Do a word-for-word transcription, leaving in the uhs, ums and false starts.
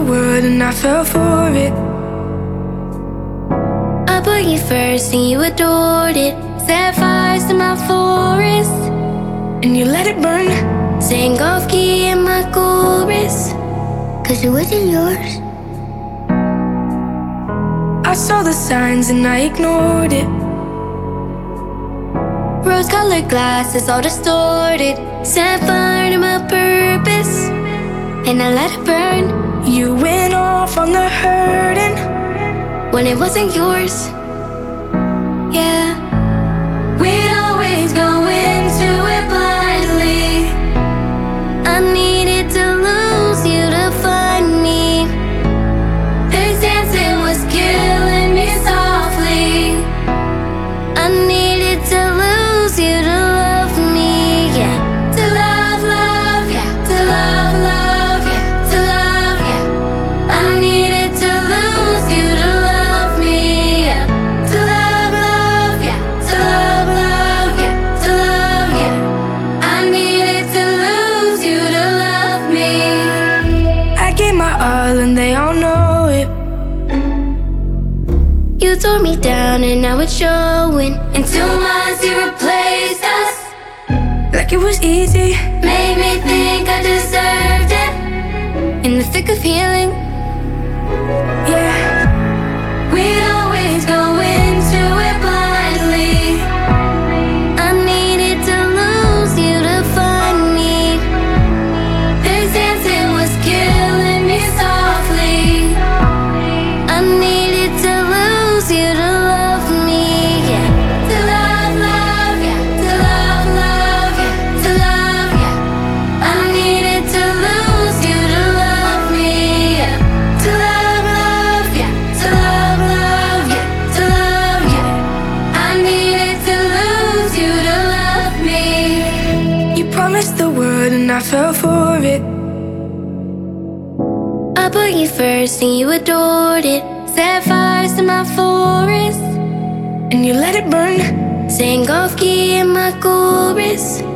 world and I fell for it. I put you first and you adored it. Set fires to my forest And you let it burn. sang off key in my chorus, cause it wasn't yours. I saw the signs and I ignored it. Rose-colored glasses all distorted. Set fire to my purpose and I let it burn. You went off on the hurting when it wasn't yours. Yeah, we'd always go into it blindly. I needed to lose you to find me. This dancing was killing me softly. I needed to lose you to love me, yeah. To love, love, yeah. To love, love, yeah. To love, yeah. I needed to lose you to love me, yeah. To love, love, yeah. To love, love, yeah. To love, yeah. I needed to lose you to love me. I gave my all and they all know it. You tore me down and now it's showing. And two months you replaced us. Like it was easy. Made me think I deserved it. In the thick of healing, Yeah, we'd always go into it blindly. I needed to lose you to find me. This dancing was killing me softly. I needed to lose you to love me, yeah. To love, love, yeah. To love, love, yeah. To love, yeah. I needed to lose you to love me, yeah. To love, love, yeah. To love, love, yeah. To love, yeah. I needed to lose you to love me. you promised the world and I fell for it. I put you first and you adored it. Set fires to my forest And you let it burn. sang off key in my chorus,